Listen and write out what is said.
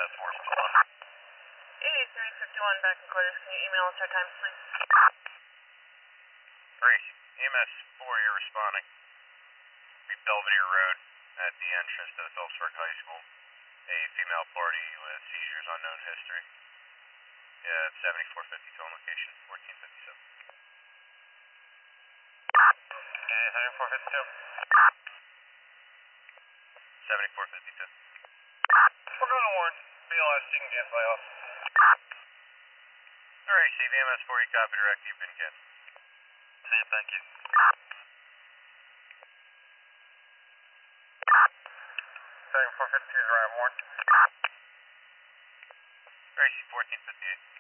force respond. 8351 back in quarters. Can you email us our times, please? Grace, EMS 4, you're responding. Belvedere Road at the entrance to the Phillips Park High School. A female party with seizures, unknown history. Yeah, 7452 on location, 1457. Okay, 7452. 7452. We're going to warn. BLS, you can get by us. Alright, CVMS 4, you copy direct, you've been get. See you, thank you. 7452 is right, warn. Gracie, 1458.